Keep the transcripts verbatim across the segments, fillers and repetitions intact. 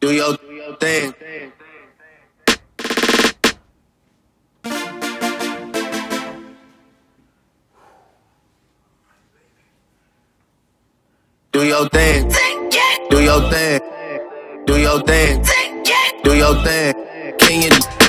Do your thing. Do your thing. Do your thing. Do your thing. Do your thing. Can you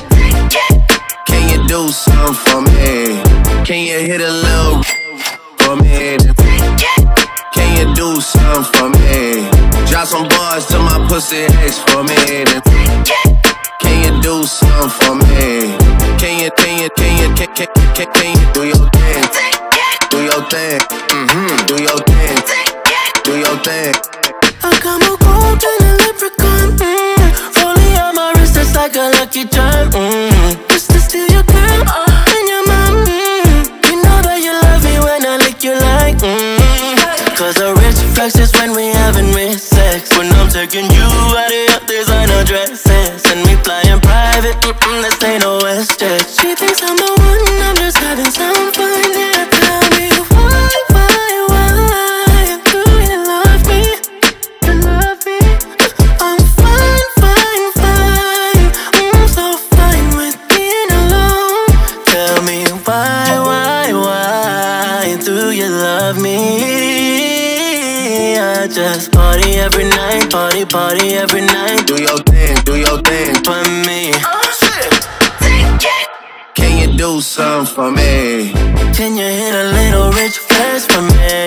Can you do something for me? Can you hit a little for me? Can you do something for me? Drop some bars to my pussy ex for me. Can you do something for me? Can you, can you, can you, can, can, can, can you do your thing? Do your thing. Mm-hmm. Do your thing. Do your thing. I got more gold than a leprechaun. Mm. Rolling on my wrist, it's like a lucky charm. Mm. Just to steal your girl uh, and your mom. Mm. You know that you love me when I lick you like. Mm. Cause a rich flex is when we having rich sex. When I'm taking you out of your designer dresses and we flying private, mm-mm, this ain't no WestJet. She thinks I'm the one, I'm just having some fun. Yeah, tell me why, why, why do you love me? You love me? I'm fine, fine, fine. I'm so fine with being alone. Tell me why, why, why do you love me? I just party every night, party, party every night. Do your thing, do your thing for me. Oh shit. Can you do something for me? Can you hit a little rich flex for me?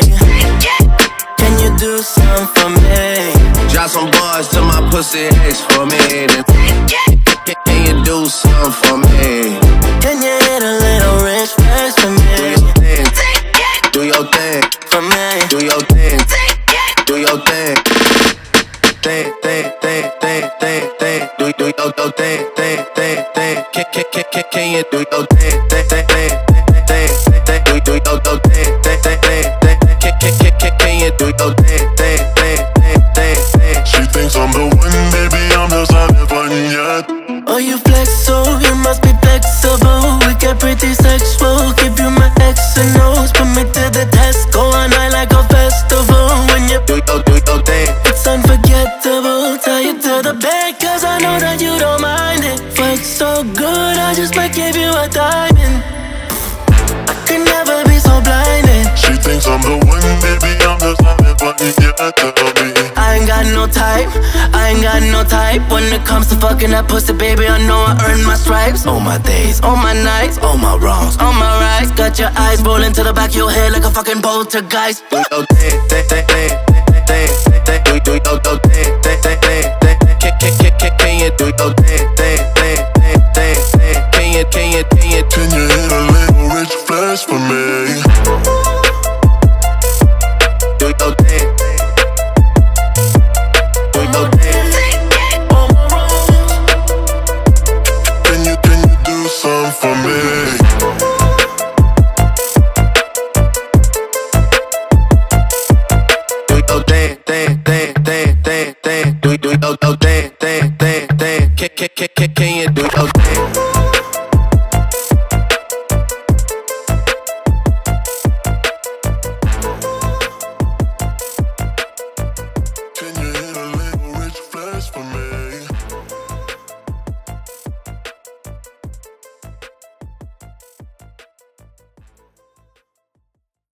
Can you do something for me? Drop some bars to my pussy ex for me. Can you do something for me? Can you hit a little rich flex for me? Do your thing, do your thing for me. Do your thing, do your thing. Thing, thing, thing, thing, thing, thing. Do, do your thing, thing, thing, thing. Can, can, can, can, can you do your thing, thing, thing, thing, thing, thing. Do, do your thing, thing, thing, thing, thing. Can, can, can, can, can you do your thing, thing, thing, thing, thing, thing. She thinks I'm the one, baby, I'm just having fun yet. Oh, you flex so, you must be flexible. We get pretty sexual, give you my X and O's. Put me to the test, go on night like a festival. When you do your, do your thing, it's unforgettable. Tell you to the bed, cause I know that you don't mind it. Fuck so good, I just might give you a diamond. I can never be so blinded. She thinks I'm the one, baby, I'm just having fun, yeah, tell me. I ain't got no type, I ain't got no type. When it comes to fucking that pussy, baby, I know I earned my stripes. All my days, all my nights, all my wrongs, all my rights. Got your eyes rolling to the back of your head like a fucking poltergeist. Do your thing, thing, thing, thing, thing, thing. Do, do your thing, thing, thing, thing, thing. Can, can, can, can you do your thing?